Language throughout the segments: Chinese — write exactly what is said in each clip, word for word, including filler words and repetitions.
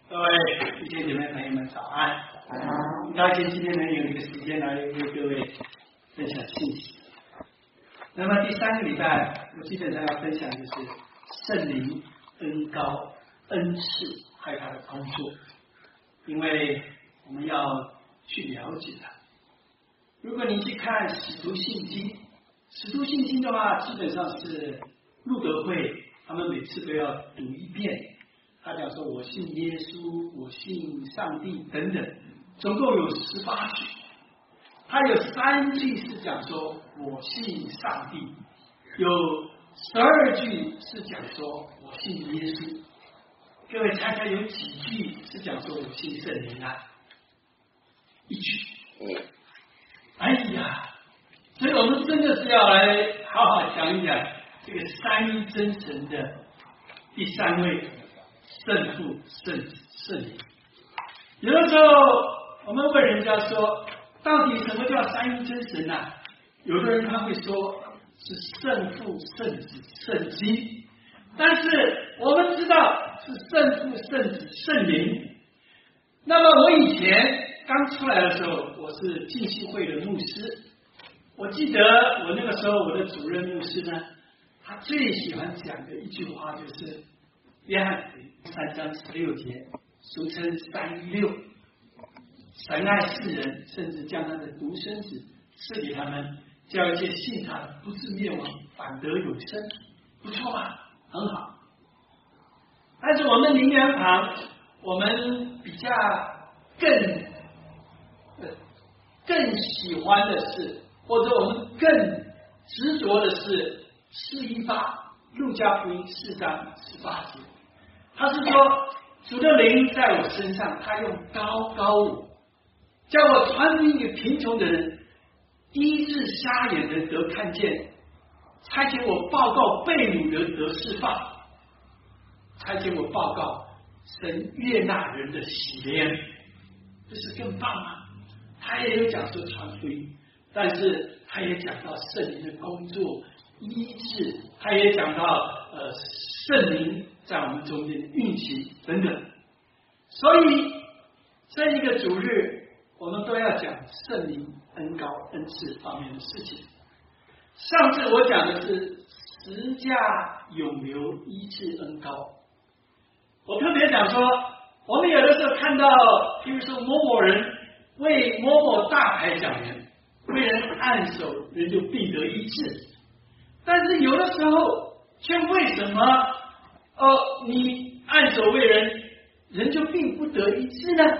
各位弟兄姐妹朋友们早安！很高兴今天能有一个时间来为各位分享信息。那么第三个礼拜，我基本上要分享就是圣灵、恩膏、恩赐还有他的工作，因为我们要去了解它。如果你去看使徒信经，使徒信经的话，基本上是路德会他们每次都要读一遍。他讲说我信耶稣，我信上帝等等，总共有十八句。他有三句是讲说我信上帝，有十二句是讲说我信耶稣。各位猜猜有几句是讲说我信圣灵啊？一句。哎呀，所以我们真的是要来好好讲一讲这个三一真神的第三位。圣父、圣子、圣灵。有的时候我们问人家说，到底什么叫三一真神呢、啊？有的人他会说是圣父、圣子、圣经，但是我们知道是圣父、圣子、圣灵。那么我以前刚出来的时候，我是浸信会的牧师。我记得我那个时候我的主任牧师呢，他最喜欢讲的一句话就是约翰福音三章十六节，俗称三一六。神爱世人，甚至将他的独生子赐给他们，叫一切信他的不至灭亡，反得有生。不错吧？很好。但是我们灵粮堂，我们比较更、呃、更喜欢的是，或者我们更执着的是四一八路加福音四章十八节。他是说，主的灵在我身上，他用膏膏我，叫我传福音给贫穷的人，医治瞎眼的得看见，差遣我报告被掳的得释放，差遣我报告神悦纳人的喜怜，这是更棒吗？他也有讲说传福音，但是他也讲到圣灵的工作医治，他也讲到呃圣灵在我们中间运行等等。所以这一个主日我们都要讲圣灵、恩膏、恩赐方面的事情。上次我讲的是十架永流医治恩膏，我特别讲说，我们有的时候看到比如说某某人为某某大牌讲员为人按手，人就必得医治，但是有的时候却为什么哦，你按手为人，人就并不得医治呢？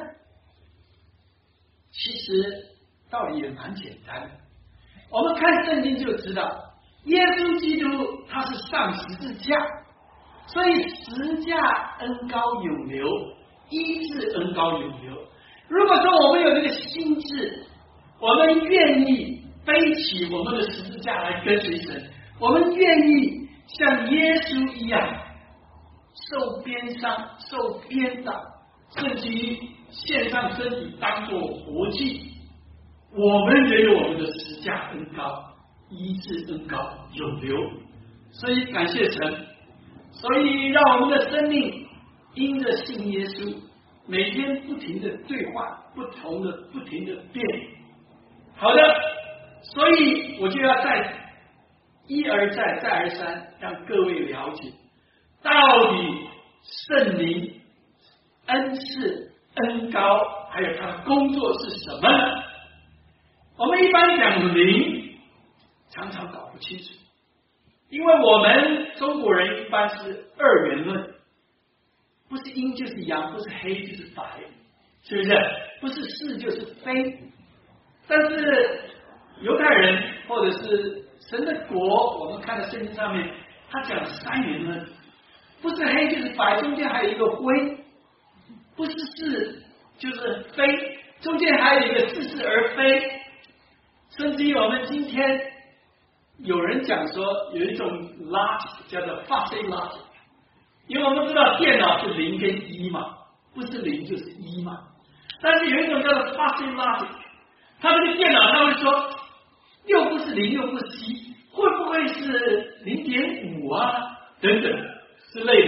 其实道理也蛮简单的。我们看圣经就知道，耶稣基督他是上十字架，所以十架恩膏永流，医治恩膏永流。如果说我们有这个心智，我们愿意背起我们的十字架来跟随神，我们愿意像耶稣一样受鞭伤、受鞭打，甚至于献上身体当作活祭，我们也有我们的十架恩膏、医治恩膏永流。所以感谢神，所以让我们的生命因着信耶稣，每天不停的兑换，不同的不停的变。好的，所以我就要再一而再再而三让各位了解，到底圣灵、恩赐、恩膏还有他的工作是什么呢？我们一般讲灵，常常搞不清楚，因为我们中国人一般是二元论，不是阴就是阳，不是黑就是白，是不是？不是是就是非。但是犹太人或者是神的国，我们看到圣经上面，他讲三元论，不是黑就是白，中间还有一个灰，不是是就是非，中间还有一个似是而非。甚至于我们今天有人讲说有一种 logic 叫做 fuzzy logic， 因为我们知道电脑是零跟一嘛，不是零就是一嘛，但是有一种叫做 fuzzy logic， 他这个电脑他会说又不是零又不是一，会不会是零点五啊等等之类的。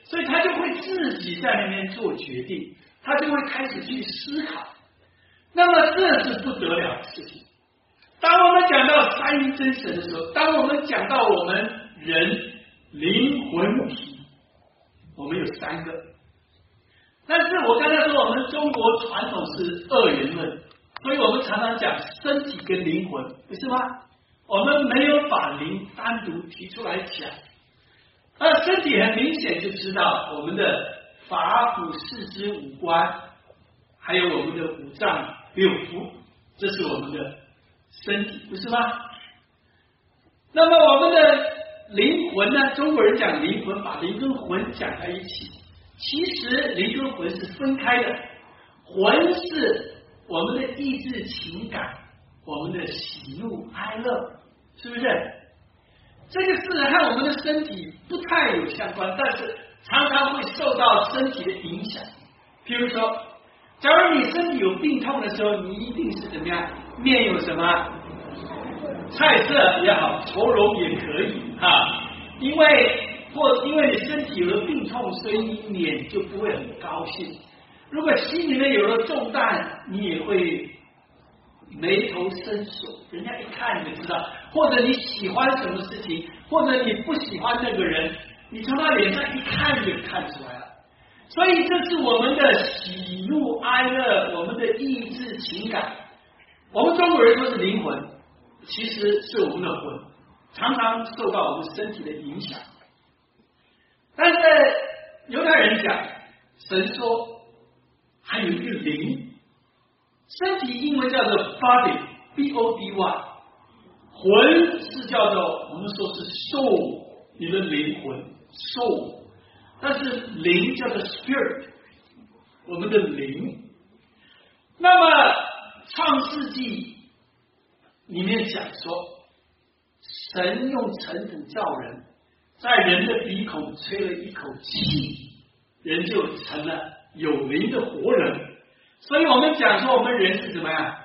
所以他就会自己在那边做决定，他就会开始去思考。那么这是不得了的事情。当我们讲到三一真神的时候，当我们讲到我们人灵魂体，我们有三个。但是我刚才说我们中国传统是二元论，所以我们常常讲身体跟灵魂，不是吗？我们没有把灵单独提出来讲。而身体很明显就知道我们的法骨四肢五官，还有我们的五脏六腑，这是我们的身体，不是吗？那么我们的灵魂呢？中国人讲灵魂，把灵跟魂讲在一起。其实灵跟魂是分开的，魂是我们的意志情感，我们的喜怒哀乐，是不是？这个是和我们的身体不太有相关，但是常常会受到身体的影响。譬如说，假如你身体有病痛的时候，你一定是怎么样？面有什么菜色也好，愁容也可以啊，因为或因为你身体有了病痛，所以你脸就不会很高兴。如果心里面有了重担，你也会眉头深锁，人家一看你就知道。或者你喜欢什么事情，或者你不喜欢那个人，你从他脸上一看就看出来了。所以这是我们的喜怒哀乐，我们的意志情感。我们中国人说是灵魂，其实是我们的魂，常常受到我们身体的影响。但是犹太人讲，神说还有一个灵，身体英文叫做 body B O D Y， 魂是叫做我们说是 soul， 你的灵魂 soul， 但是灵叫做 spirit， 我们的灵。那么创世纪里面讲说，神用尘土造人，在人的鼻孔吹了一口气，人就成了有灵的活人。所以我们讲说我们人是怎么样？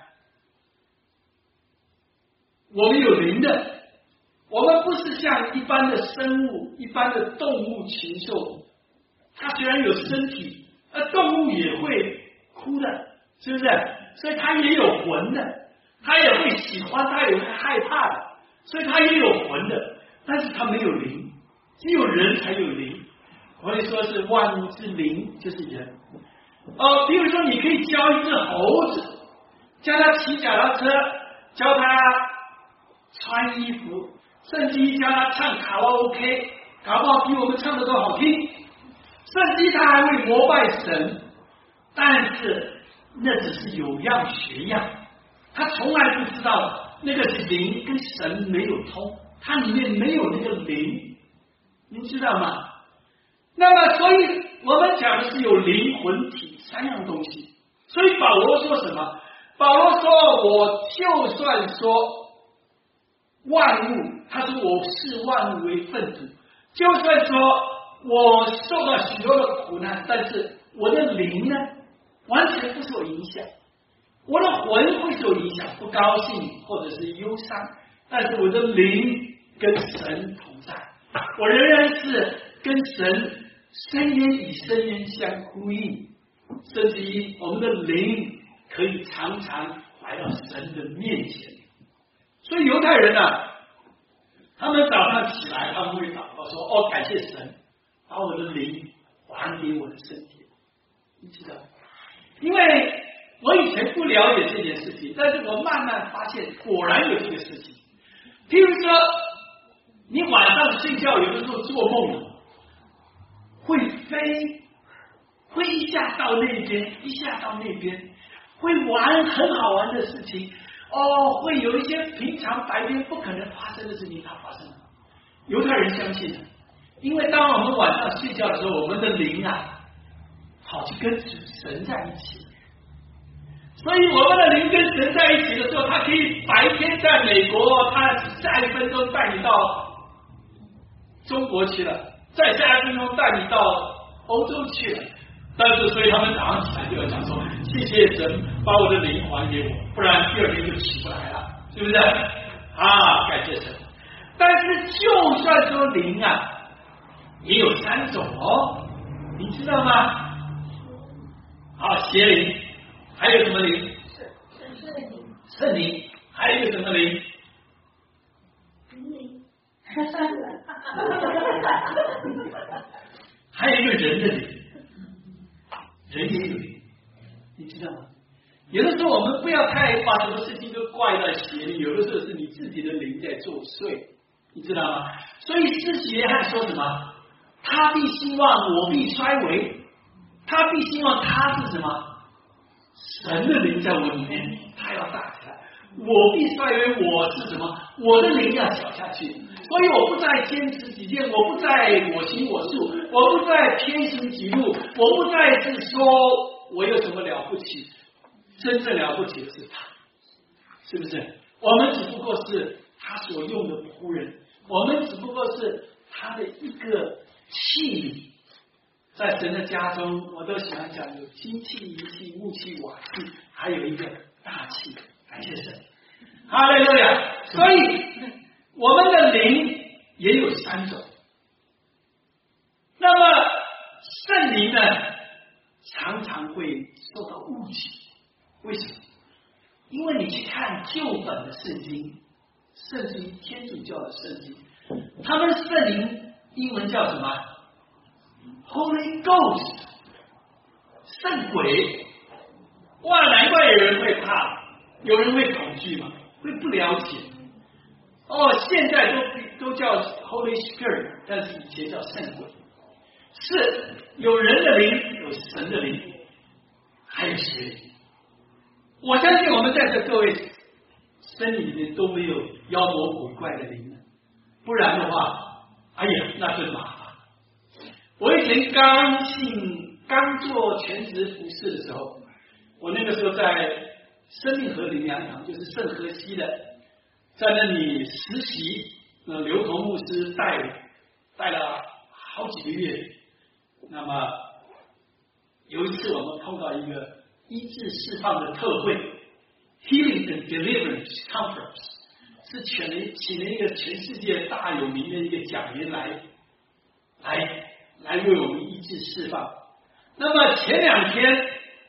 我们有灵的，我们不是像一般的生物、一般的动物禽兽，它虽然有身体，而动物也会哭的，是不是？所以它也有魂的，它也会喜欢，它也会害怕的，所以它也有魂的，但是它没有灵，只有人才有灵。我会说是万物之灵就是人。哦，比如说你可以教一只猴子，教它骑脚踏车，教它穿衣服，甚至教它唱卡拉 OK， 搞不好比我们唱的都好听，甚至他还会膜拜神，但是那只是有样学样，他从来不知道那个是灵跟神没有通，它里面没有那个灵，您知道吗？那么所以我们讲的是有灵魂体三样东西。所以保罗说什么？保罗说我就算说万物，他说我视万物为粪土，就算说我受到许多的苦难，但是我的灵呢完全不受影响，我的魂会受影响，不高兴或者是忧伤，但是我的灵跟神同在，我仍然是跟神深渊与深渊相呼应，甚至于我们的灵可以常常来到神的面前。所以犹太人啊，他们早上起来他们会祷告说，哦，感谢神把我的灵还给我的身体，你知道，因为我以前不了解这件事情，但是我慢慢发现果然有这个事情。譬如说你晚上睡觉有的时候做梦会飞，会一下到那边一下到那边，会玩很好玩的事情，哦，会有一些平常白天不可能发生的事情它发生了。犹太人相信的，因为当我们晚上睡觉的时候，我们的灵啊好去跟神在一起，所以我们的灵跟神在一起的时候，他可以白天在美国，他下一分钟带你到中国去了，再下一分钟带你到欧洲去了，但是所以他们早上起来就要讲说，谢谢神把我的灵还给我，不然第二天就起不来了，是不是啊？感谢神。但是就算说灵啊也有三种哦， 你知道吗？好，邪灵，还有什么灵？圣灵，还有一个什么灵？还有一个人的灵，人也有灵，你知道吗？有的时候我们不要太把什么事情都怪到邪灵，有的时候是你自己的灵在作祟，你知道吗？所以施洗约翰说什么？他必兴旺，我必衰微。他必兴旺，他是什么？神的灵在我里面，他要大起来。我必衰微，我是什么？我的灵要小下去。所以我不再坚持己见，我不再我行我素，我不再偏行己路，我不再是说我有什么了不起。真正了不起的是他，是不是？我们只不过是他所用的仆人，我们只不过是他的一个器皿。在神的家中，我都喜欢讲有金器、银器、木器、瓦器，还有一个大器。感谢神，哈利路亚！所以我们的灵也有三种。那么圣灵呢，常常会受到误解。为什么？因为你去看旧本的圣经，甚至于天主教的圣经，他们圣灵英文叫什么 ？Holy Ghost， 圣鬼。哇，难怪有人会怕，有人会恐惧嘛，会不了解。哦，现在都都叫 Holy Spirit， 但是以前叫圣鬼。是有人的灵，有神的灵，还有邪灵。我相信我们在座各位身里面都没有妖魔鬼怪的灵，不然的话，哎呀，那就麻烦。我以前刚信、刚做全职服侍的时候，我那个时候在生命河灵粮堂，就是圣荷西的，在那里实习，呃，刘同牧师带带了好几个月。那么有一次我们碰到一个医治释放的特会 ，Healing and Deliverance Conference， 是请了请了一个全世界大有名的一个讲员来，来来为我们医治释放。那么前两天，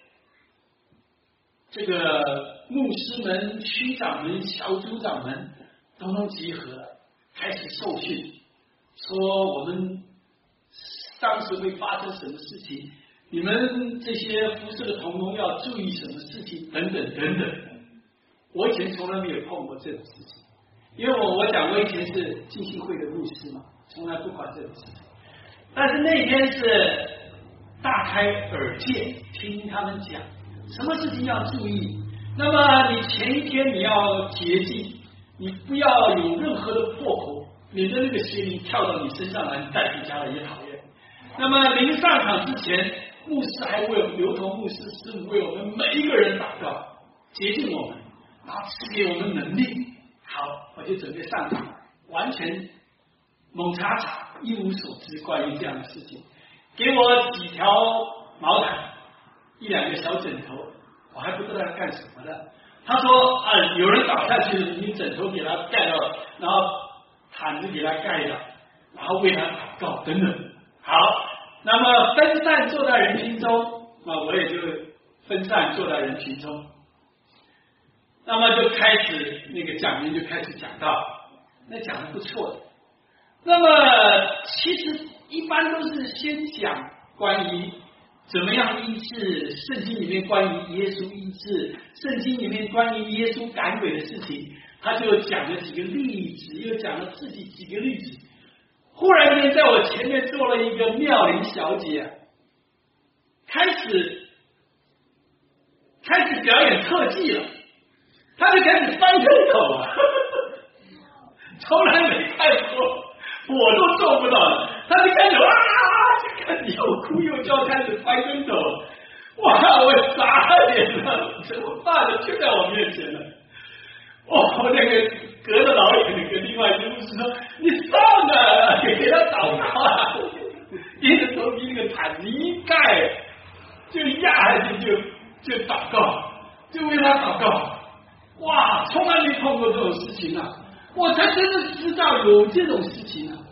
这个牧师们、区长们、小组长们统统集合，开始受训，说我们当时会发生什么事情。你们这些服侍的同工要注意什么事情等等等等。我以前从来没有碰过这种事情，因为我我讲我以前是浸信会的牧师嘛，从来不管这种事情。但是那天是大开耳界，听他们讲什么事情要注意。那么你前一天你要洁净，你不要有任何的破口，免得那个邪灵跳到你身上来，你带回家了也讨厌。那么临上场之前，牧师还为刘同牧师师母为我们每一个人祷告，洁净我们，然后赐给我们能力。好，我就准备上场，完全猛查查，一无所知关于这样的事情。给我几条毛毯，一两个小枕头，我还不知道要干什么的。他说啊，有人倒下去了，你枕头给他盖到，然后毯子给他盖了，然后为他祷告等等。好，那么分散坐在人群中，啊，我也就分散坐在人群中。那么就开始那个讲员就开始讲到，那讲的不错的。那么其实一般都是先讲关于怎么样医治，圣经里面关于耶稣医治，圣经里面关于耶稣赶鬼的事情，他就讲了几个例子，又讲了自己几个例子。忽然间在我前面坐了一个妙龄小姐，开始开始表演特技了，她就开始翻跟头啊，从来没看过，我都做不到了，她就开始哇，就开始又哭又叫，开始翻跟头，哇，我傻眼了，怎么办呢？就在我面前了，哦，那个隔着老远的跟另外一个牧师说：“你上啊，给他祷告啊！”硬着头皮那个毯子一盖，就压下去就就祷告，就为他祷告。哇，从来没碰过这种事情啊！我才真的知道有这种事情啊！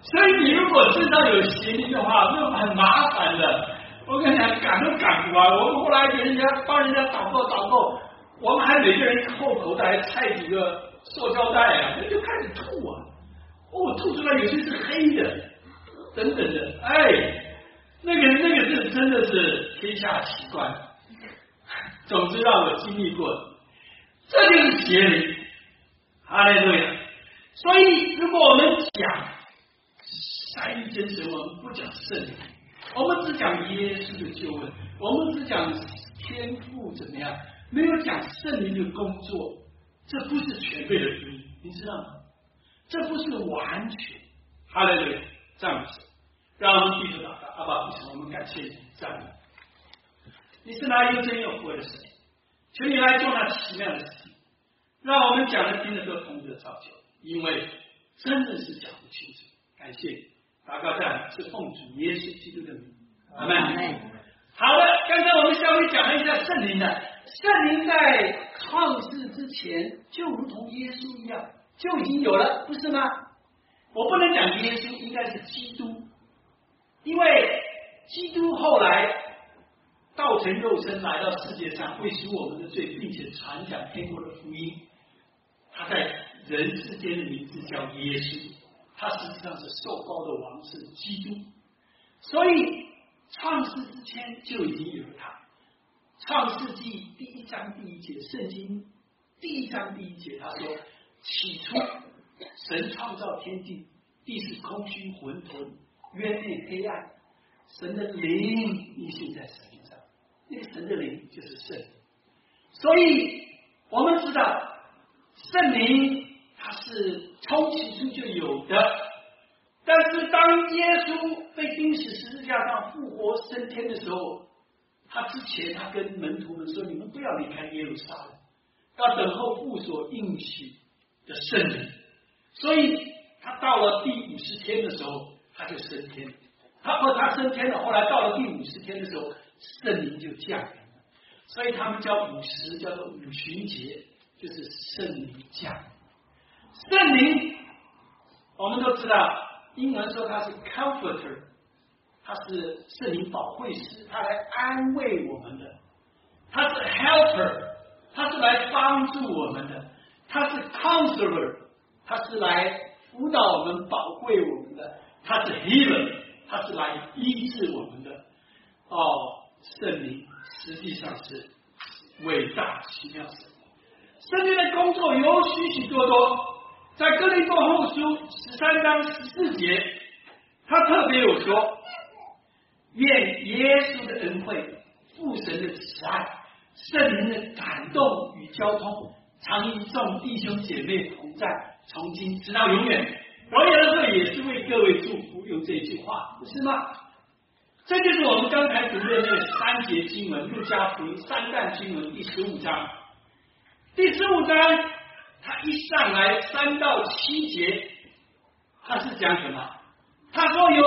所以你如果身上有邪灵的话，那很麻烦的。我跟你讲，赶都赶不完。我们后来给人家帮人家祷告祷告，我们还每个人后口袋还拆几个塑胶袋啊，那就开始吐啊。哦，吐出来有些是黑的，等等的，哎，那个那个是真的是天下奇观。总之让我经历过，这就是邪灵。哈利路亚。所以如果我们讲三一真神，我们不讲圣灵，我们只讲耶稣的救恩，我们只讲天父怎么样，没有讲圣灵的工作，这不是全备的福音，你知道吗？这不是完全。哈利路亚，赞美神。让我们低头祷告，阿爸父神，我们感谢你，赞美你是那又真又活的神，求你来做那奇妙的事情，让我们讲的听的都同得造就，因为真的是讲不清楚。感谢你，祷告赞是奉主耶稣基督的名，阿们。好的，刚才我们稍微讲了一下圣灵的，圣灵在创世之前就如同耶稣一样，就已经有了，不是吗？我不能讲耶稣，应该是基督，因为基督后来道成肉身来到世界上，会赎我们的罪，并且传讲天国的福音。他在人世间的名字叫耶稣，他实际上是受膏的王，是基督。所以创世之前就已经有了他。创世纪第一章第一节，圣经第一章第一节，他说：起初神创造天地，地是空虚混沌，渊内黑暗，神的灵运行在神上，那个神的灵就是圣灵。所以我们知道圣灵它是从起初就有的，但是当耶稣被钉死十字架上复活升天的时候，他之前他跟门徒们说：你们不要离开耶路撒冷，要等候父所应许的圣灵。所以他到了第五十天的时候，他就升天。他和他升天了，后来到了第五十天的时候，圣灵就降临了。所以他们叫五十，叫做五旬节，就是圣灵降临。圣灵我们都知道，英文说他是 comforter， 他是圣灵保惠师，他来安慰我们的；他是 helper， 他是来帮助我们的；他是 counselor， 他是来辅导我们、保惠我们的；他是 healer， 他是来医治我们的。哦，圣灵实际上是伟大奇妙神。圣灵的工作有许许多多。在哥林多后书十三章十四节，他特别有说：愿耶稣的恩惠、父神的慈爱、圣灵的感动与交通，常与众弟兄姐妹同在，从今直到永远。我有的时候也是为各位祝福，用这句话，不是吗？这就是我们刚才读的那个三节经文，路加福音三段经文第十五章。第十五章他一上来三到七节，他是讲什么？他说有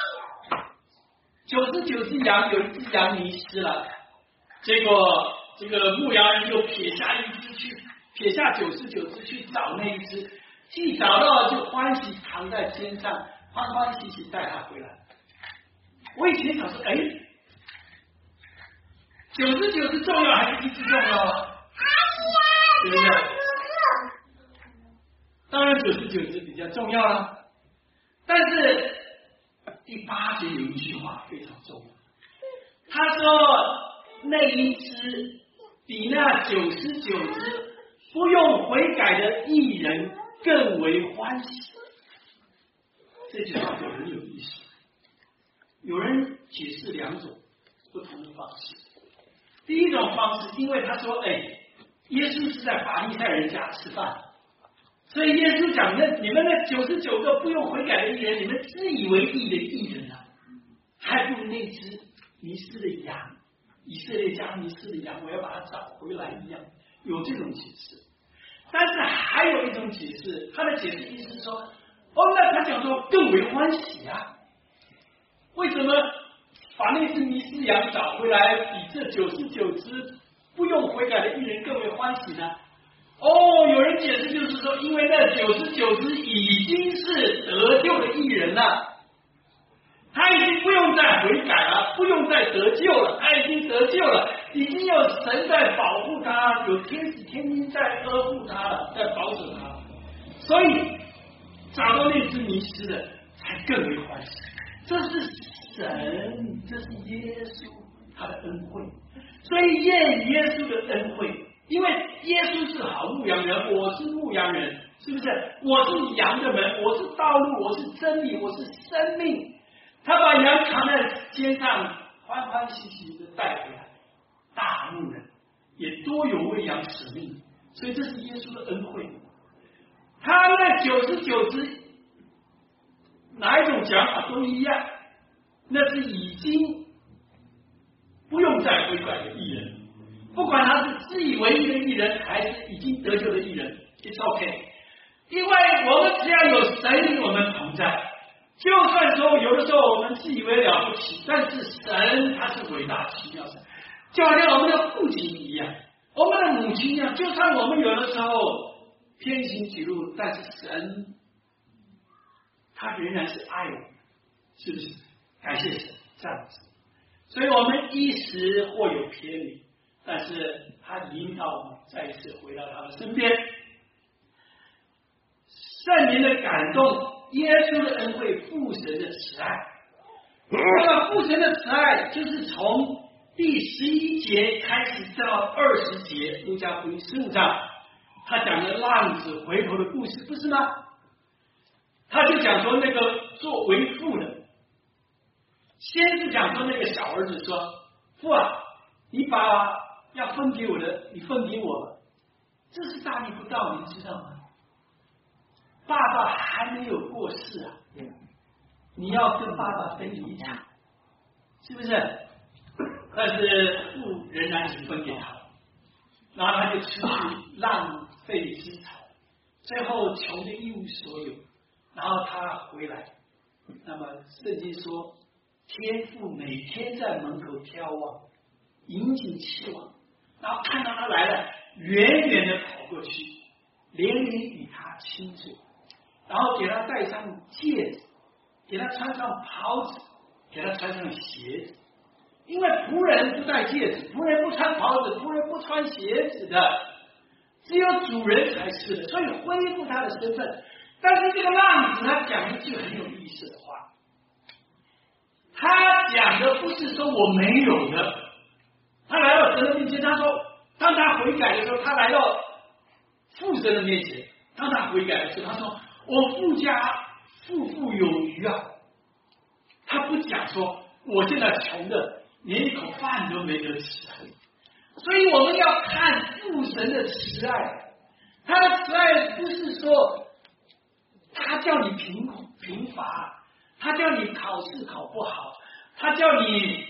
九十九只羊，有一只羊迷失了，结果这个牧羊人就撇下一只去，撇下九十九只去找那一只，既找到了就欢喜扛在肩上，欢欢喜喜带他回来。我以前想说，哎，九十九只重要还是一只重要啊？对不对？当然九十九只比较重要了。但是第八节有一句话非常重要，他说那一只比那九十九只不用悔改的义人更为欢喜。这句话就很有意思，有人解释两种不同的方式。第一种方式，因为他说，哎，耶稣是在法利赛人家吃饭，所以耶稣讲的，你们那九十九个不用悔改的义人，你们自以为义的义人啊，还不如那只迷失的羊，以色列家迷失的羊，我要把它找回来一样，有这种解释。但是还有一种解释，他的解释意思是说，哦，那他讲说更为欢喜啊，为什么把那只迷失羊找回来，比这九十九只不用悔改的义人更为欢喜呢？ 哦，有人解释就是说，因为那九十九只已经是得救的义人了。他已经不用再悔改了，不用再得救了，他已经得救了，已经有神在保护他，有天使天兵在呵护他了，在保守他了。所以找到那只迷失的，才更为欢喜。这是神，这是耶稣他的恩惠。所以验耶稣的恩惠，因为耶稣是好牧羊人，我是牧羊人，是不是？我是羊的门，我是道路，我是真理，我是生命。他把羊扛在肩上，欢欢喜喜的带回来。大牧人也多有为羊舍命，所以这是耶稣的恩惠。他那九十九只，哪一种讲法都一样，那是已经不用再悔改的义人，不管他是自以为义的义人，还是已经得救的义人 ，it's OK。因为我们只要有神与我们同在。就算说有的时候我们自以为了不起，但是神他是伟大奇妙神，就好像我们的父亲一样，我们的母亲一样。就算我们有的时候偏行己路，但是神他仍然是爱我们，是不是？感谢神这样子。所以我们一时或有偏离，但是他引导我们再一次回到他的身边。圣灵的感动，耶稣的恩惠，父神的慈爱。那么父神的慈爱就是从第十一节开始到二十节，路加福音十五章，他讲的浪子回头的故事，不是吗？他就讲说那个做为父的，先是讲说那个小儿子说：“父啊，你把要分给我的，你分给我吧。”这是大逆不道，你知道吗？爸爸还没有过世啊，你要跟爸爸分遗产，是不是？但是父仍然是分给他，然后他就出去浪费资产，最后穷的一无所有，然后他回来。那么圣经说，天父每天在门口眺望，引颈期望，然后看到他来了，远远的跑过去，连连与他亲嘴。然后给他戴上戒指，给他穿上袍子，给他穿上鞋子。因为仆人不戴戒指，仆人不穿袍子，仆人不穿鞋子的，只有主人才是的，所以恢复他的身份。但是这个浪子他讲一句很有意思的话，他讲的不是说我没有的，他来到神的面前，他说，当他悔改的时候，他来到父神的面前，当他悔改的时候，他说。我父家富富有余啊，他不讲说我现在穷的连一口饭都没得吃，所以我们要看父神的慈爱。他的慈爱不是说他叫你贫贫乏，他叫你考试考不好，他叫你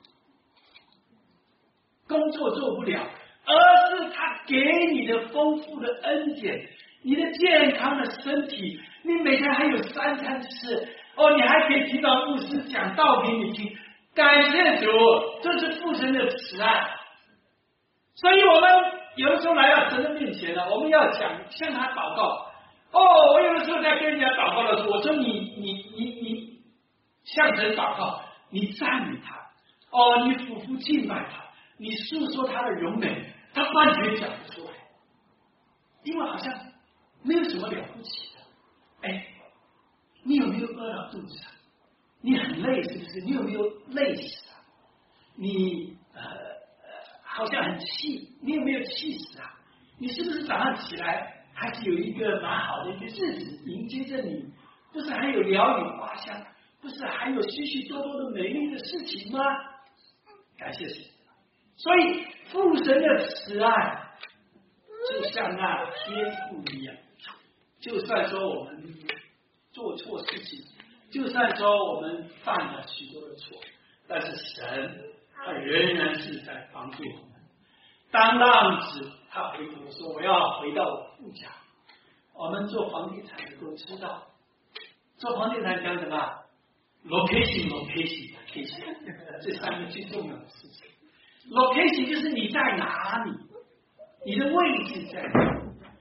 工作做不了，而是他给你的丰富的恩典。你的健康的身体，你每天还有三餐吃，哦，你还可以听到牧师讲道给你听，感谢主，这是父神的慈爱。所以我们有的时候来到神的面前呢，我们要讲向他祷告。哦，我有的时候在跟人家祷告的时候，我说你你你你向神祷告，你赞美他，哦，你俯伏敬拜他，你诉说他的荣美，他完全讲不出来，因为好像没有什么了不起的。哎，你有没有饿到肚子啊？你很累是不是？你有没有累死啊？你呃好像很气，你有没有气死啊？你是不是早上起来还是有一个蛮好的一个日子迎接着你？不是还有鸟语花香？不是还有许许多多的美丽的事情吗？感谢神。所以父神的慈爱就像那天父一样，就算说我们做错事情，就算说我们犯了许多的错，但是神他仍然是在帮助我们。当浪子他回头说我要回到我父家，我们做房地产的都知道，做房地产讲什么 location location location 这三个最重要的事情。location 就是你在哪里，你的位置在哪里。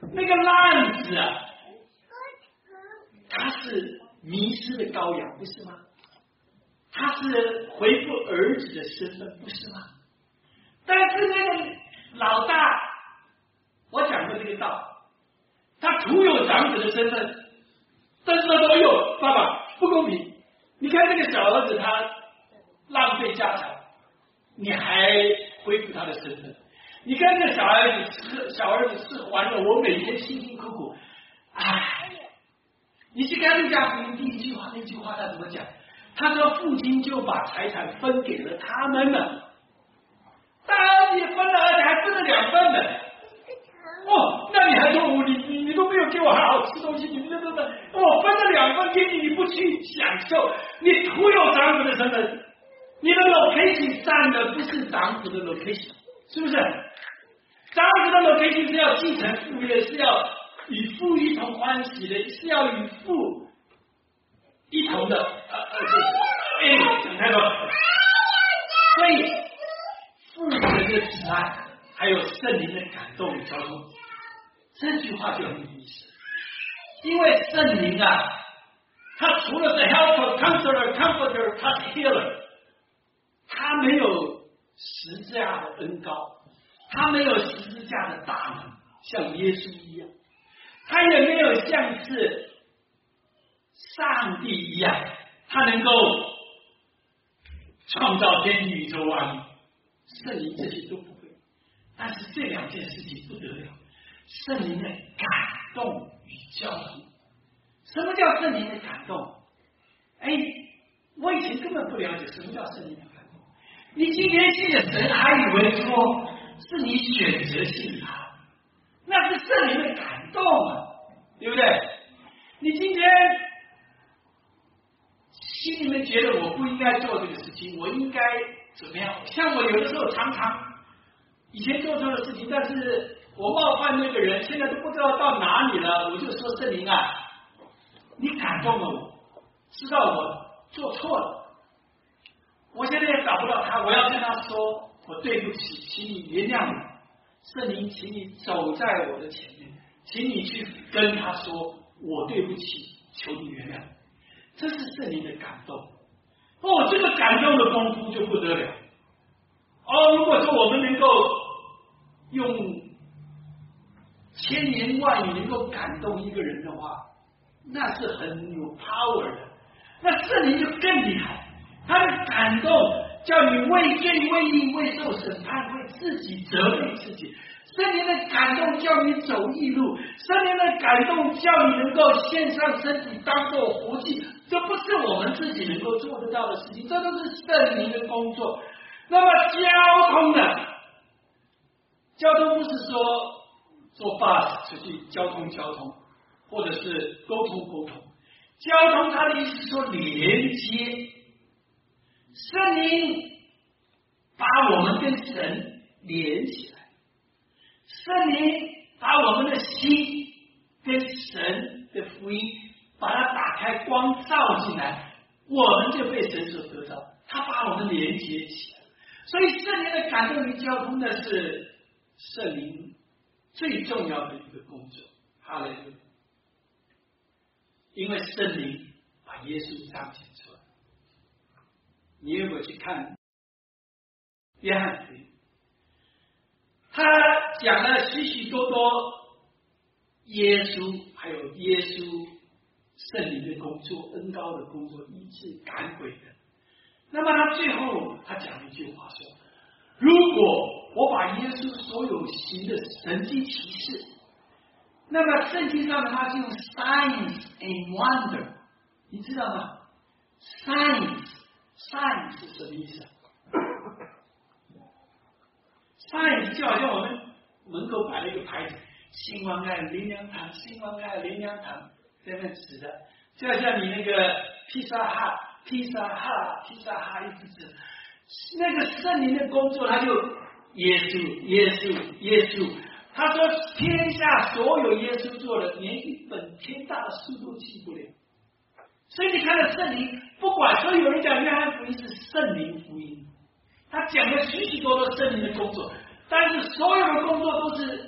那个浪子啊，他是迷失的羔羊，不是吗？他是回复儿子的身份，不是吗？但是那个老大，我讲过这个道，他徒有长子的身份，但是他都有爸爸不公平。你看这个小儿子，他浪费家产，你还恢复他的身份？你看这小儿子吃，小儿子吃完了，我每天辛辛苦苦，哎，你去看路加福音第一句话，那句话他怎么讲？他说父亲就把财产分给了他们了。当然你分了，而且还分了两份呢。哦，那你还说我你你你都没有给我好好吃东西，你这这这，我分了两份给你，你不去享受，你徒有长子的身份，你的 location 占的不是长子的 location， 是不是？长子的 location 是要继承父业，是要与父一同欢喜的，是要与父一同的，呃呃，哎，讲太多，所以父神的慈爱，还有圣灵的感动与交通，这句话就很有意思。因为圣灵啊，他除了是 helper、counselor、comforter， 他是 healer， 他没有十字架的恩膏，他没有十字架的大能，像耶稣一样，他也没有像是上帝一样，他能够创造天地宇宙万物。圣灵这些都不会，但是这两件事情不得了，圣灵的感动与交通。什么叫圣灵的感动？哎，我以前根本不了解什么叫圣灵的感动。你今天信的神，还以为说是你选择信他，那是圣灵的感动啊，对不对？你今天心里面觉得我不应该做这个事情，我应该怎么样？像我有的时候常常以前做错的事情，但是我冒犯那个人，现在都不知道到哪里了，我就说圣灵啊，你感动了我，知道我做错了，我现在也找不到他，我要跟他说我对不起，请你原谅我。圣灵，请你走在我的前面，请你去跟他说我对不起，求你原谅。这是圣灵的感动。哦，这个感动的功夫就不得了。哦，如果说我们能够用千言万语能够感动一个人的话，那是很有 power 的。那圣灵就更厉害，他的感动叫你畏罪、畏义、未受审判，为自己责备自己。圣灵的感动叫你走义路，圣灵的感动叫你能够献上身体当作活祭，这不是我们自己能够做得到的事情，这都是圣灵的工作。那么交通呢？交通不是说坐 bus 出去交通交通，或者是沟通沟通。交通它的意思是说连接，圣灵把我们跟神连起来，圣灵把我们的心跟神的福音把它打开，光照进来，我们就被神所得到，他把我们连接起来。所以圣灵的感动与交通呢，是圣灵最重要的一个工作。哈利路亚！因为圣灵把耶稣彰显出来。你如果去看约翰福音，他讲了许许多多耶稣还有耶稣圣灵的工作、恩膏的工作、医治赶鬼的。那么他最后他讲了一句话说：如果我把耶稣所有行的神迹奇事，那么圣经上的话是用 signs and wonder， 你知道吗？ signs signs 是什么意思？signs 就好像我们门口摆了一个牌子，兴旺爱灵粮堂，兴旺爱灵粮堂，在那指的，就好像你那个披萨哈、披萨哈、披萨哈一直指，那个圣灵的工作，他就耶稣、耶稣、耶稣。他说：天下所有耶稣做的，连一本天大的书都记不了。所以你看到圣灵，不管说有人讲约翰福音是圣灵福音，他讲了许许多多圣灵的工作，但是所有的工作都是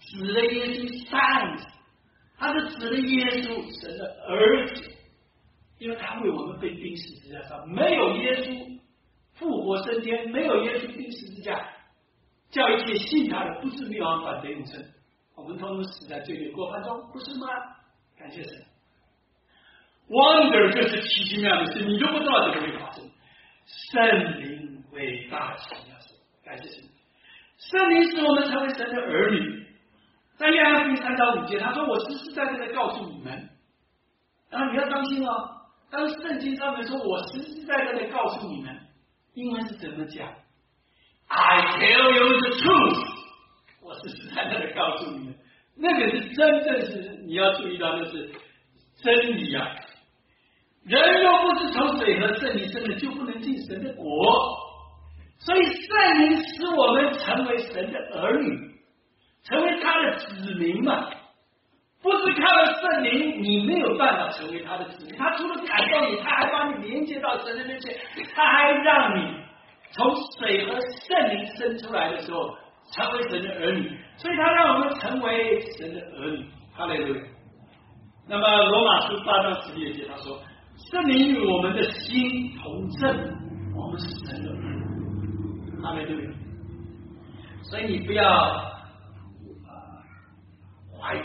指了耶稣 Son， 他是指了耶稣神的儿子，因为他为我们被钉十字架上，没有耶稣复活升天，没有耶稣钉十字架，叫一切信他的不是灭亡，反得永生。我们通通死在罪孽过犯中，不是吗？感谢神。Wonder 就是奇奇妙的事，你都不知道怎么会发生。圣灵伟大奇妙事，感谢神。圣灵使我们成为神的儿女。在约翰福音三到五节，他说：“我实实在在的告诉你们。”然后你要当心哦，当圣经上面说我实实在在的告诉你们，英文是怎么讲 ？I tell you the truth， 我实实在在的告诉你们，那个是真正是你要注意到，那是真理啊！人若不是从水和圣灵生的，就不能进神的国。所以圣灵使我们成为神的儿女，成为他的子民嘛。不是靠了圣灵，你没有办法成为他的子民。他除了感动你，他还把你连接到神的面前，他还让你从水和圣灵生出来的时候成为神的儿女。所以他让我们成为神的儿女。哈利路亚。那么罗马书八章十六节他说，圣灵与我们的心同证，我们是神的儿女。哈利路亚。所以你不要、呃、怀疑，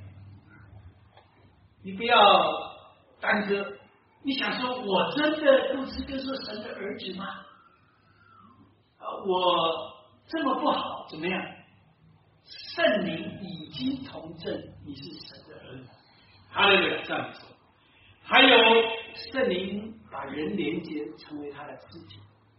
你不要耽搁。你想说，我真的不是就是神的儿子吗？啊，我这么不好，怎么样？圣灵已经同证你是神的儿女。哈利路亚，这样说。还有圣灵把人连接成为他的肢体。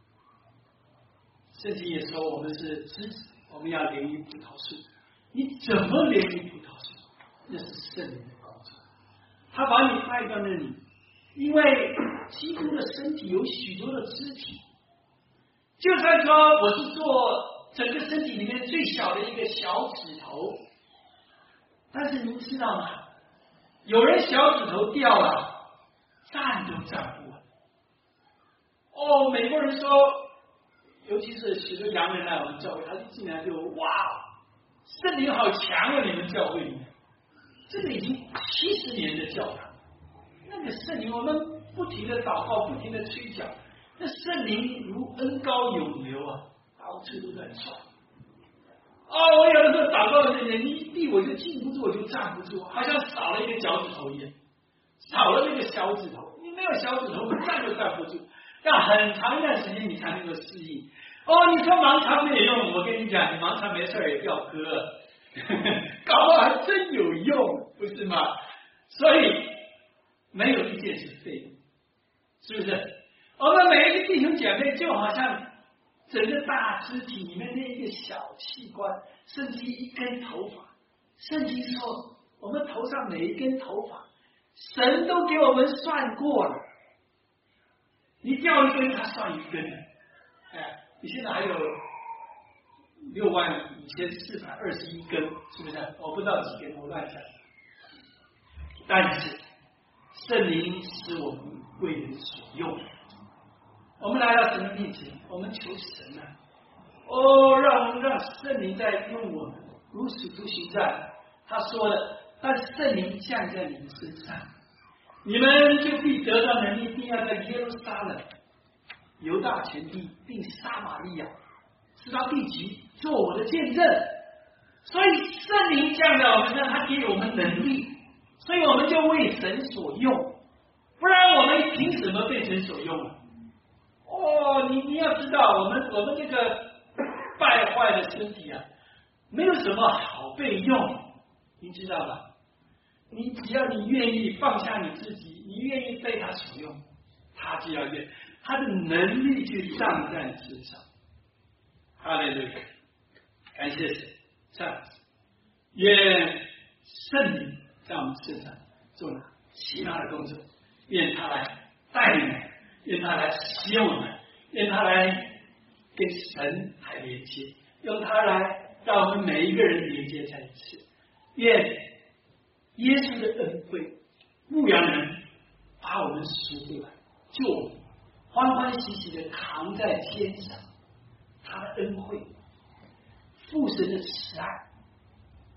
圣经也说我们是枝子，我们要连于葡萄树。你怎么连于葡萄树？那是圣灵的工作。他把你带到那里，因为基督的身体有许多的肢体。就算说我是做整个身体里面最小的一个小指头，但是您知道吗？有人小指头掉了，站都站不稳。哦，美国人说，尤其是许多洋人来我们教会，他一进来就哇，圣灵好强啊！你们教会里面，这个已经七十年的教堂，那个圣灵我们不停的祷告，不停的吹角，那圣灵如恩膏涌流啊，到处都在转。哦，我有的时候祷告的人一闭我就禁不住，我就站不住，好像少了一个脚趾头一样，少了那个小指头。你没有小指头，站都站不住，要很长一段时间你才能够适应。哦，你说盲肠没有用，我跟你讲，你盲肠没事也掉歌，搞不好还真有用，不是吗？所以没有一件是废物，是不是？我们每一个弟兄姐妹就好像整个大肢体里面那一个小器官，甚至一根头发。圣经说，我们头上每一根头发，神都给我们算过了。你掉一根，他算一根。哎，你现在还有六万五千四百二十一根，是不是？我不知道几根，我乱讲。但是圣灵使我们为人所用。我们来到神的面前，我们求神啊，哦，让我们让圣灵在用我们，如使徒行传他说了，但圣灵降在你们身上，你们就必得到能力，并要在耶路撒冷、犹大全地并撒玛利亚直到地极做我的见证。所以圣灵降在我们身上，他给我们能力，所以我们就为神所用，不然我们凭什么被神所用啊？哦，你你要知道，我们我们这个败坏的身体啊，没有什么好被用，你知道吧？你只要你愿意放下你自己，你愿意被他所用，他就要愿，他的能力就站在你身上。哈利路亚，感谢神，这样子，愿圣灵在我们身上做了奇妙的工作，愿他来带领我们。愿他来使用我们，愿他来跟神来连接，用他来让我们每一个人连接在一起。愿耶稣的恩惠、牧羊人把我们赎回来，救我们，欢欢喜喜的扛在肩上。他的恩惠、父神的慈爱，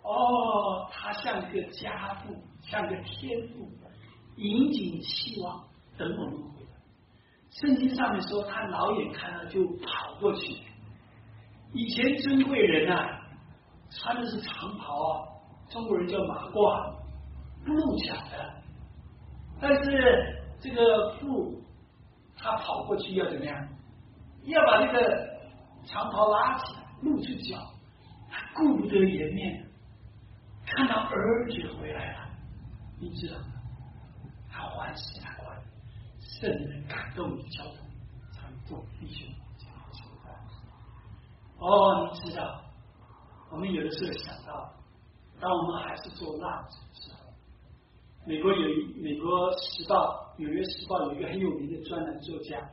哦，他像个家父，像个天父，引颈期望等我们回来。圣经上面说，他老远看到就跑过去。以前尊贵人啊，穿的是长袍，中国人叫马褂，不露脚的。但是这个父，他跑过去要怎么样？要把这个长袍拉起来，露出脚，他顾不得颜面。看到儿子回来了，你知道吗？他欢喜难快，圣人感动的交通，常做弟兄这样的情况。哦，你知道，我们有的时候想到，当我们还是做浪子的时候，美国有一美国时报，纽约时报有一个很有名的专栏作家，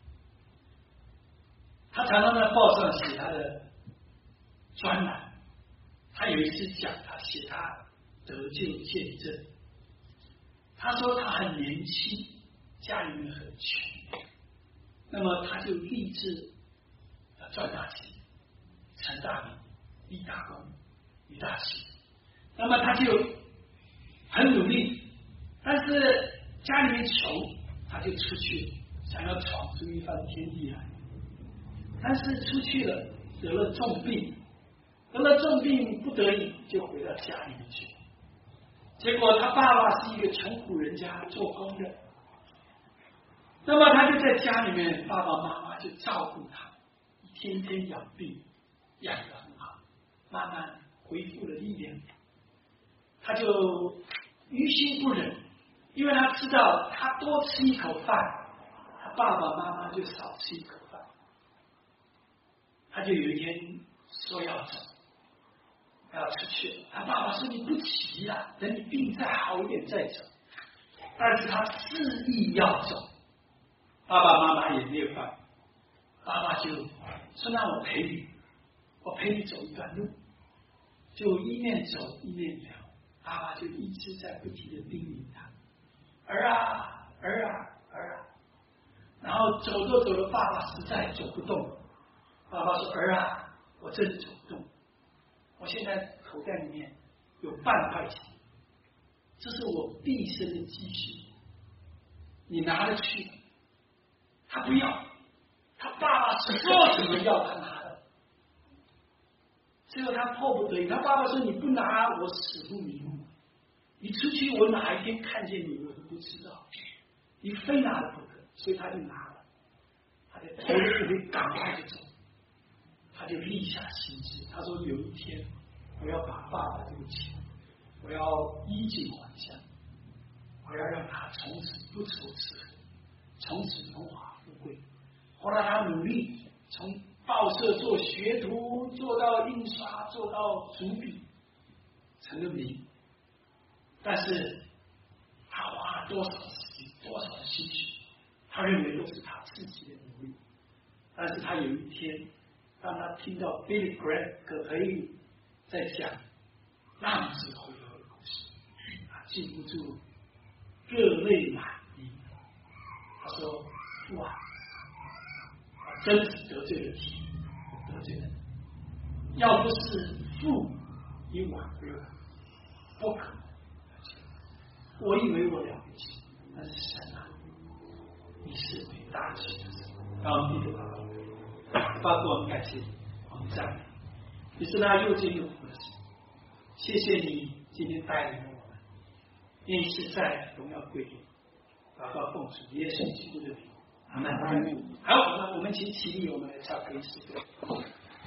他常常在报上写他的专栏。他有一次讲，他写他得救见证。他说他很年轻，家里面很穷，那么他就立志要赚大钱，成大名，立大功，立大器。那么他就很努力，但是家里面穷，他就出去想要闯出一番天地来。但是出去了，得了重病。得了重病，不得已就回到家里面去。结果他爸爸是一个穷苦人家，做工的。那么他就在家里面，爸爸妈妈就照顾他，一天天养病，养得很好，慢慢恢复了力量。他就于心不忍，因为他知道他多吃一口饭，他爸爸妈妈就少吃一口饭。他就有一天说要走。要出去，他爸爸说你不急啊，等你病再好一点再走。但是他执意要走，爸爸妈妈也没有办法。爸爸就说那我陪你，我陪你走一段路。就一面走一面聊，爸爸就一直在不停的叮咛他：儿啊，儿啊，儿啊。然后走着走着，爸爸实在走不动。爸爸说：儿啊，我真的走不动。我现在口袋里面有半块钱，这是我毕生的积蓄，你拿得去？他不要，他爸爸说什么要他拿的。最后他迫不得已，他爸爸说：“你不拿，我死不瞑目。你出去，我哪一天看见你，我都不知道。你非拿了不可。”所以他就拿了，他就头也不回，赶快就走。他就立下心志，他说有一天我要把爸爸这个钱，我要衣锦还乡，我要让他从此不愁吃喝，从此荣华富贵。后来他努力从报社做学徒，做到印刷，做到主笔，成了名。但是他花了多少时间，多少的心血，他认为都是他自己的努力。但是他有一天，当他听到 Billy Graham 葛培理在讲浪子回头的故事，他禁不住热泪满溢。他说：“父啊，我真是得罪了天，得罪了人。要不是父以挽回我，不可能。我以为我了不起，但是神啊，你是伟大的神。”然后弟兄爸爸。包括我们感谢我们赞美你是那又坚又福的神，谢谢你今天带领了我们，愿意是在荣耀归给祷告奉主耶稣基督的名，阿门。好，那我们请起立，我们来唱歌一首歌。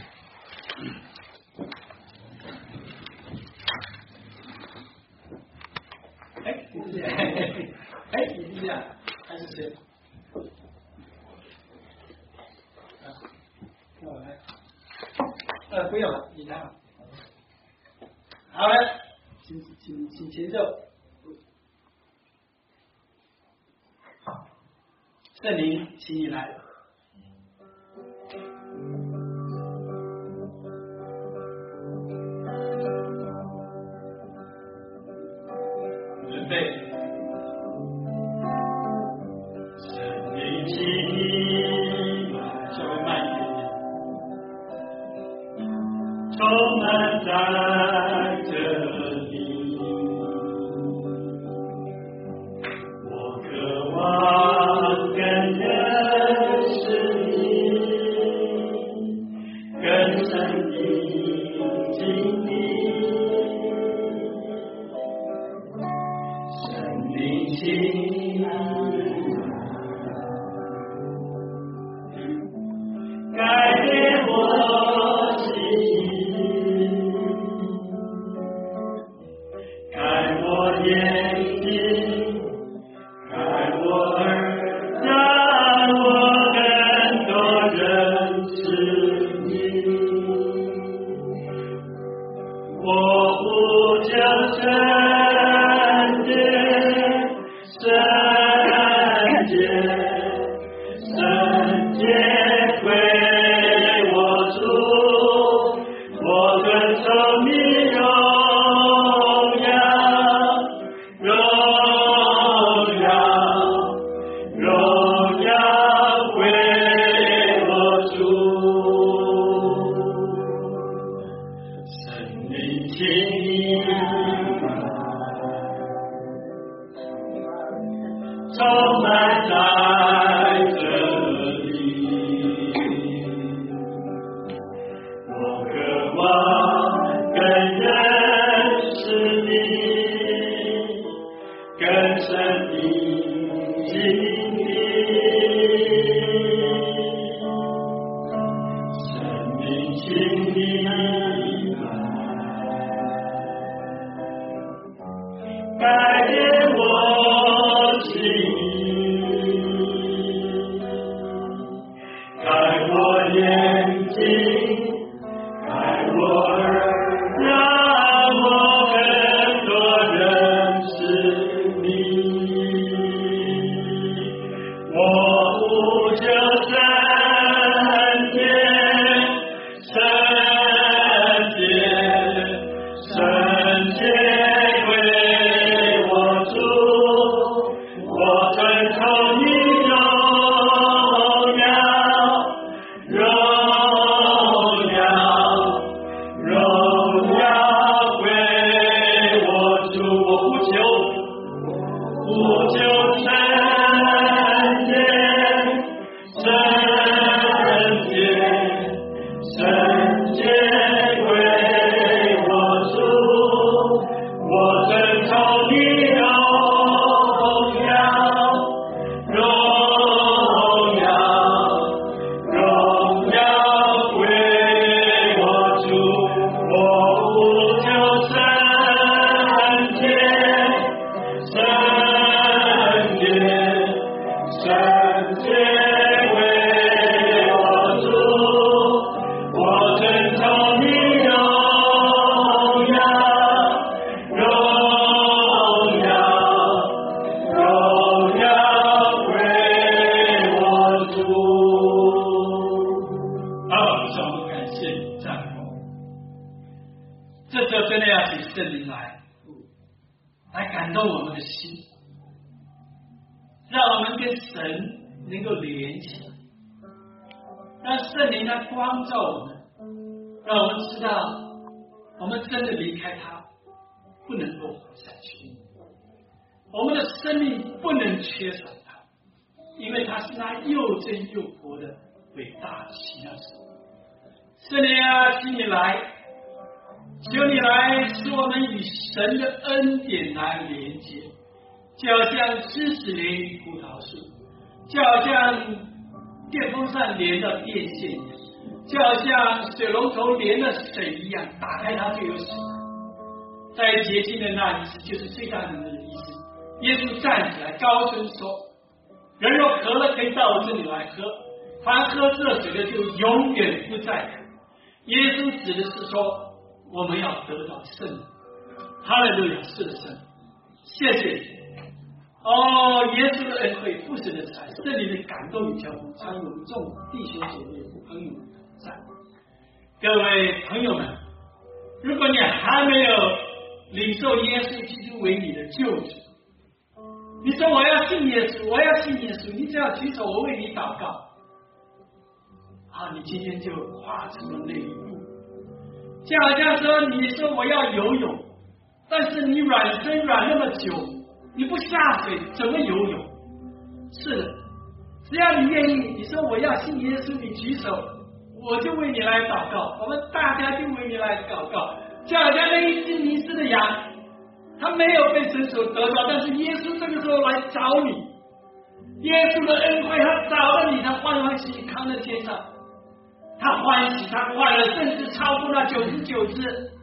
哎，你是谁？哎，你是这样还是谁？我来，呃，不用了，你来吧。好了，请请请前奏。圣灵，请你来。准备。圣灵，请你来，稍微慢一点点。 充满在这里，我渴望更认识你，更深地经历生命情改变我心，开我眼睛，开我耳，让我更多认识你。我呼求圣洁，圣洁，圣洁归我主，我遵守你荣耀，荣耀，荣耀归我主，生命情充满在这里，我渴望更认识你，更深地经历生命情明白，改变我心，开我眼睛，开我耳，让我更多认识你。我呼求圣洁，圣洁，圣洁归我主，我遵守你荣耀，荣耀，荣耀归我主。我呼求，呼求圣洁，圣洁，圣洁归我主，我遵守你荣耀，荣耀，荣耀归我主。我呼求圣洁，圣洁，圣洁归我主，我遵守你荣耀，荣耀，荣耀归我主。 好，主，我们感谢你，赞美你。这时候真的要请圣灵来，来感动我们的心，让我们跟神能够连起来，让圣灵来光照我们，让我们知道，我们真的离开他不能够活下去，我们的生命不能缺少他，因为他是那又真又活的伟大的奇妙神。圣灵啊，请你来，求你来使我们与神的恩典来连接，就好像枝子连于葡萄树，就好像电风扇连到电线一样，就好像水龙头连了水一样，打开它就有水。在洁净的那一次，就是最大能的意思。耶稣站起来高声说：“人若渴了，可以到我这里来喝，凡喝这水的就永远不再渴。”耶稣指的是说，我们要得到圣灵。哈利路亚，是的，圣灵，谢谢你。哦，耶稣的恩惠、父神的慈爱、圣灵的感动与交通，常与我们众弟兄姐妹、朋友们在。各位朋友们，如果你还没有领受耶稣基督为你的救主，你说我要信耶稣，我要信耶稣，你只要举手，我为你祷告。啊，你今天就跨出了那一步， 就好像说你说我要游泳，但是你软身软那么久，你不下水怎么游泳？是的，只要你愿意，你说我要信耶稣，你举手，我就为你来祷告，我们大家就为你来祷告。就好像那一只迷失的羊，他没有被神所得到，但是耶稣这个时候来找你。耶稣的恩惠，他找了你，他欢欢喜喜扛在天上，他欢喜，他快乐，甚至超过那九十九只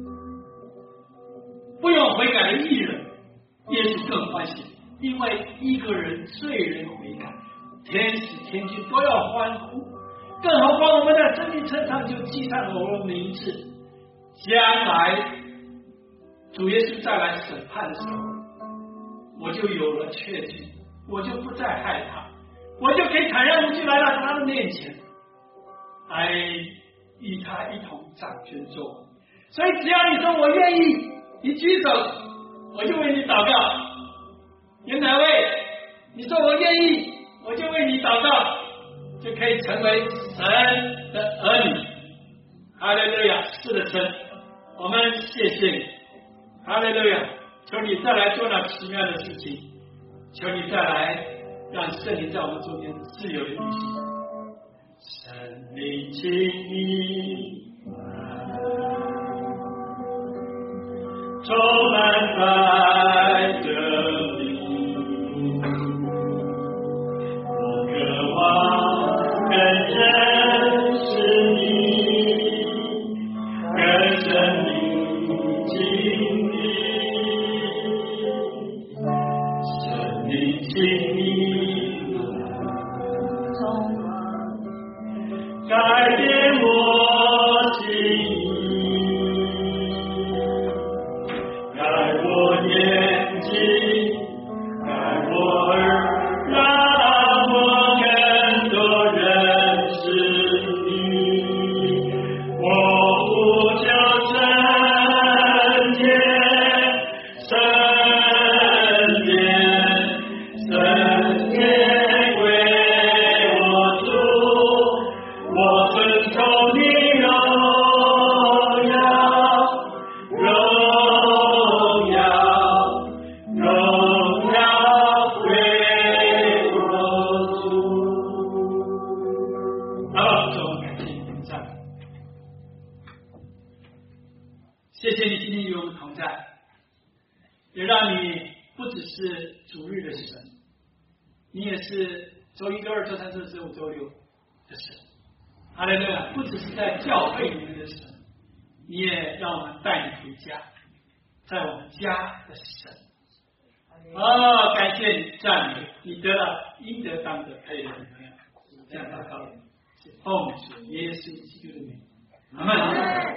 不用悔改的义人，耶稣更欢喜，因为一个人罪人悔改，天使天君都要欢呼，更何况我们的生命册上就记上了我们的名字，将来主耶稣再来审判的时候，我就有了确据。我就不再害怕，我就可以坦然无惧来到他的面前，来与他一同掌权做王。所以只要你说我愿意，你举手，我就为你祷告。有哪位？你说我愿意，我就为你祷告，就可以成为神的儿女。哈利路亚！是的，神，我们谢谢你。哈利路亚！求你再来做那奇妙的事情。求你再来，让圣灵在我们中间自由的运行。圣灵，请你充满在这里，我渴望更认识你，更生命经历。请你改变我心意，改我眼睛，改我耳，让我更多认识你。我呼求圣洁，圣洁。圣洁归我主，我尊崇你荣耀，荣耀，荣耀归我主。好，主，我们感谢你同在，谢谢你今天与我们同在，也让你不只是主日的神。你也是周一、周二、周三、周四、周五、周六的神，哈利路亚！不只是在教会里面的神，你也让我们带你回家，在我们家的神。哦，感谢你，赞美你，得了应得当的配的荣耀。这样祷告，是奉主耶稣基督的名，阿门。